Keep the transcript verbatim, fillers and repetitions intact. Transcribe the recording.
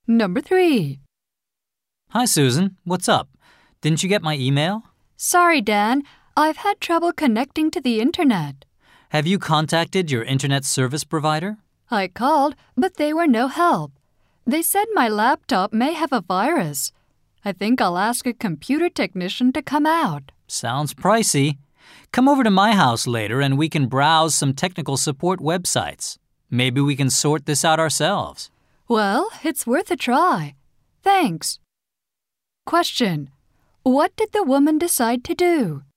Number three. Hi, Susan. What's up? Didn't you get my email? Sorry, Dan. I've had trouble connecting to the internet. Have you contacted your internet service provider? I called, but they were no help. They said my laptop may have a virus. I think I'll ask a computer technician to come out. Sounds pricey. Come over to my house later and we can browse some technical support websites. Maybe we can sort this out ourselves. Well, it's worth a try. Thanks. Question: what did the woman decide to do?